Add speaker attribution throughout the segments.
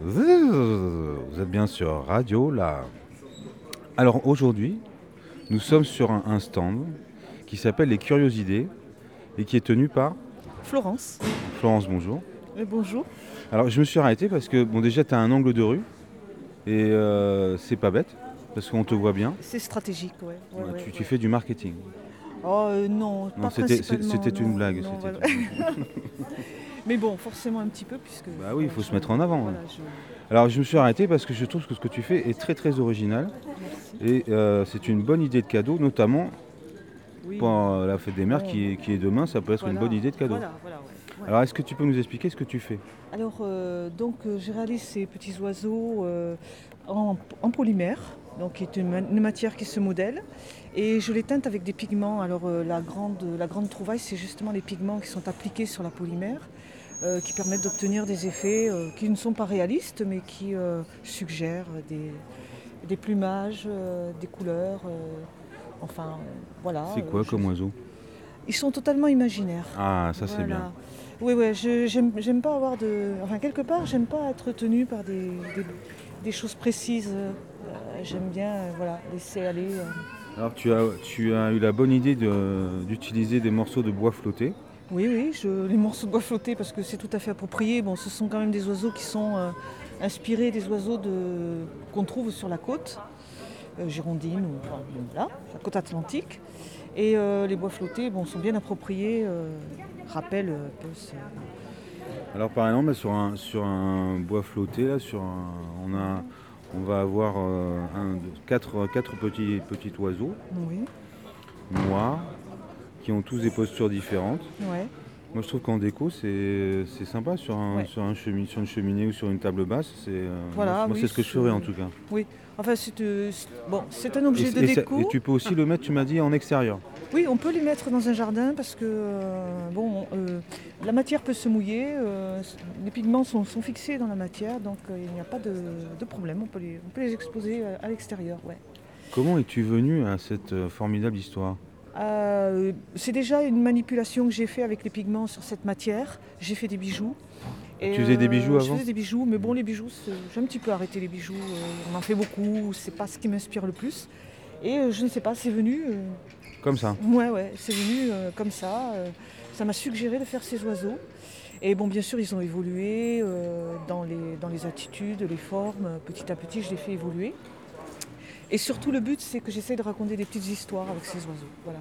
Speaker 1: Vous êtes bien sur Radio là. Alors aujourd'hui, nous sommes sur un stand qui s'appelle Les Curiosités et qui est tenu par
Speaker 2: Florence.
Speaker 1: Florence. Bonjour.
Speaker 2: Bonjour.
Speaker 1: Alors je me suis arrêté parce que bon déjà tu as un angle de rue et c'est pas bête parce qu'on te voit bien.
Speaker 2: C'est stratégique, ouais.
Speaker 1: Tu fais du marketing.
Speaker 2: Oh non,
Speaker 1: Non,
Speaker 2: pas
Speaker 1: c'était
Speaker 2: principalement.
Speaker 1: une
Speaker 2: non,
Speaker 1: blague.
Speaker 2: non,
Speaker 1: C'était
Speaker 2: voilà.
Speaker 1: une-
Speaker 2: Mais bon, forcément un petit peu puisque.
Speaker 1: Bah oui, il faut
Speaker 2: voilà,
Speaker 1: se mettre en avant.
Speaker 2: Voilà,
Speaker 1: Alors je me suis arrêté parce que je trouve que ce que tu fais est très très original
Speaker 2: merci.
Speaker 1: et c'est une bonne idée de cadeau, notamment
Speaker 2: Oui.
Speaker 1: pour la fête des mères
Speaker 2: Bon,
Speaker 1: qui est demain, ça peut être une
Speaker 2: voilà,
Speaker 1: bonne idée de cadeau.
Speaker 2: Voilà, ouais.
Speaker 1: Alors est-ce que tu peux nous expliquer ce que tu fais?
Speaker 2: Alors, je réalise ces petits oiseaux en polymère, donc qui est une matière qui se modèle, et je les teinte avec des pigments. Alors, la grande trouvaille, c'est justement les pigments qui sont appliqués sur la polymère, qui permettent d'obtenir des effets qui ne sont pas réalistes, mais qui suggèrent des plumages, des couleurs, enfin, voilà.
Speaker 1: C'est quoi comme oiseau?
Speaker 2: Ils sont totalement imaginaires.
Speaker 1: Ah, ça c'est bien.
Speaker 2: Voilà. Oui, ouais, j'aime pas avoir de. Enfin, quelque part, j'aime pas être tenue par des choses précises. J'aime bien voilà, laisser aller.
Speaker 1: Alors tu as eu la bonne idée d'utiliser des morceaux de bois flottés.
Speaker 2: Oui, les morceaux de bois flottés, parce que c'est tout à fait approprié. Bon, ce sont quand même des oiseaux qui sont inspirés des oiseaux qu'on trouve sur la côte, girondine, ou enfin, voilà, la côte atlantique. Et les bois flottés sont bien appropriés, rappellent un peu
Speaker 1: Alors par exemple, bah, sur un bois flotté, là, on va avoir quatre petits oiseaux
Speaker 2: Oui,
Speaker 1: noirs qui ont tous des postures différentes.
Speaker 2: ouais.
Speaker 1: Moi je trouve qu'en déco c'est sympa
Speaker 2: Ouais.
Speaker 1: sur une cheminée ou sur une table basse.
Speaker 2: Voilà,
Speaker 1: Moi
Speaker 2: oui,
Speaker 1: c'est ce que je ferais en tout cas.
Speaker 2: Oui, enfin c'est un objet de déco.
Speaker 1: Et tu peux aussi le mettre, tu m'as dit, en extérieur.
Speaker 2: Oui, on peut les mettre dans un jardin parce que la matière peut se mouiller, les pigments sont fixés dans la matière, donc il n'y a pas de problème. On peut les exposer à l'extérieur. Ouais.
Speaker 1: Comment es-tu venu à cette formidable histoire?
Speaker 2: C'est déjà une manipulation que j'ai fait avec les pigments sur cette matière. J'ai fait des bijoux. Et,
Speaker 1: Tu faisais des bijoux
Speaker 2: je
Speaker 1: avant?
Speaker 2: faisais des bijoux, mais bon, les bijoux, j'ai un petit peu arrêté les bijoux. On en fait beaucoup, c'est pas ce qui m'inspire le plus. Et je ne sais pas, c'est venu.
Speaker 1: Comme ça.
Speaker 2: Ouais, c'est venu comme ça. Ça m'a suggéré de faire ces oiseaux. Et bon, bien sûr, ils ont évolué dans les attitudes, les formes. Petit à petit, je les fais évoluer. Et surtout, le but, c'est que j'essaie de raconter des petites histoires avec ces oiseaux. Voilà.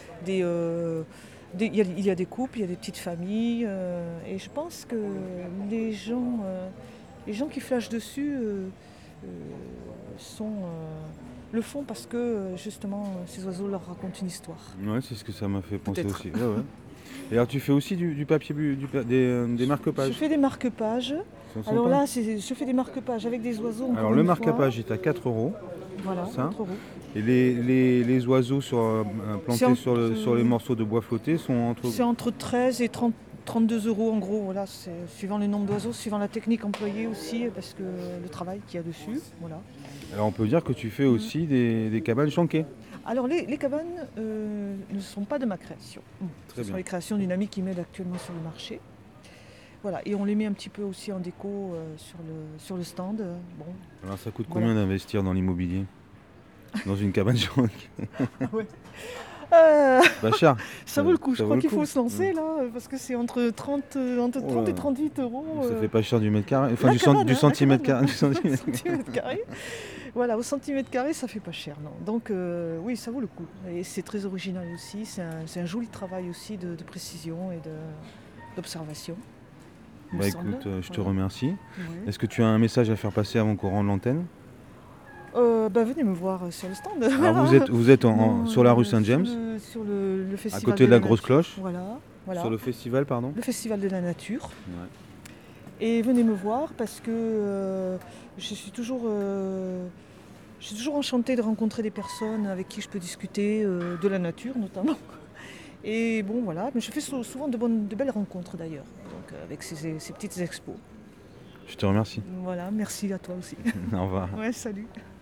Speaker 2: Il y a des couples, il y a des petites familles. Et je pense que les gens qui flashent dessus le font parce que justement, ces oiseaux leur racontent une histoire.
Speaker 1: Ouais, c'est ce que ça m'a fait penser
Speaker 2: Peut-être.
Speaker 1: aussi. Ouais. Et alors tu fais aussi du papier, des
Speaker 2: Je
Speaker 1: marque-pages.
Speaker 2: fais des marque-pages.
Speaker 1: Ça sent
Speaker 2: Alors
Speaker 1: pas.
Speaker 2: là, je fais des marque-pages avec des oiseaux.
Speaker 1: Alors
Speaker 2: Encore
Speaker 1: le
Speaker 2: une
Speaker 1: marque-page
Speaker 2: fois.
Speaker 1: est à 4 euros.
Speaker 2: Voilà,
Speaker 1: Ça.
Speaker 2: 4 euros.
Speaker 1: Et les oiseaux plantés sur les
Speaker 2: euh,
Speaker 1: morceaux de bois flottés sont entre.
Speaker 2: C'est entre 13 et 32 euros en gros. Voilà, c'est suivant le nombre d'oiseaux, suivant la technique employée aussi, parce que le travail qu'il y a dessus. Voilà.
Speaker 1: Alors on peut dire que tu fais aussi des cabanes chanquées.
Speaker 2: Alors les cabanes ne sont pas de ma création.
Speaker 1: Très
Speaker 2: Ce sont
Speaker 1: bien.
Speaker 2: les créations d'une amie qui m'aide actuellement sur le marché. Voilà, et on les met un petit peu aussi en déco sur le stand. Bon,
Speaker 1: Alors ça coûte
Speaker 2: voilà.
Speaker 1: combien d'investir dans l'immobilier? Dans une cabane chanquée?
Speaker 2: Euh,
Speaker 1: Pas cher.
Speaker 2: ça vaut le coup, je
Speaker 1: Ça vaut
Speaker 2: crois
Speaker 1: le
Speaker 2: qu'il
Speaker 1: coup.
Speaker 2: faut se lancer là, parce que c'est entre 30
Speaker 1: Ouais.
Speaker 2: et 38 euros.
Speaker 1: Ça fait pas cher du mètre carré. Enfin
Speaker 2: La cabane,
Speaker 1: du
Speaker 2: hein,
Speaker 1: centimètre
Speaker 2: la cabane.
Speaker 1: carré. Du centimètre.
Speaker 2: Centimètre carré. Voilà, au centimètre carré, ça fait pas cher, non. Donc oui, ça vaut le coup. Et c'est très original aussi. C'est un joli travail aussi de précision et d'observation. il me
Speaker 1: Bah
Speaker 2: semble.
Speaker 1: écoute, je te
Speaker 2: Voilà.
Speaker 1: remercie.
Speaker 2: Ouais.
Speaker 1: Est-ce que tu as un message à faire passer avant qu'on rende l'antenne?
Speaker 2: Venez me voir sur le stand.
Speaker 1: Alors vous êtes sur la rue Saint-James,
Speaker 2: Sur le
Speaker 1: à
Speaker 2: festival
Speaker 1: côté de la grosse
Speaker 2: nature.
Speaker 1: cloche.
Speaker 2: Voilà.
Speaker 1: Sur le festival, pardon.
Speaker 2: Le festival de la nature.
Speaker 1: Ouais.
Speaker 2: Et venez me voir parce que je suis toujours enchantée de rencontrer des personnes avec qui je peux discuter de la nature notamment. Et bon voilà, mais je fais souvent de belles rencontres d'ailleurs, donc avec ces petites expos.
Speaker 1: Je te remercie.
Speaker 2: Voilà, merci à toi aussi.
Speaker 1: Au revoir.
Speaker 2: Ouais, salut.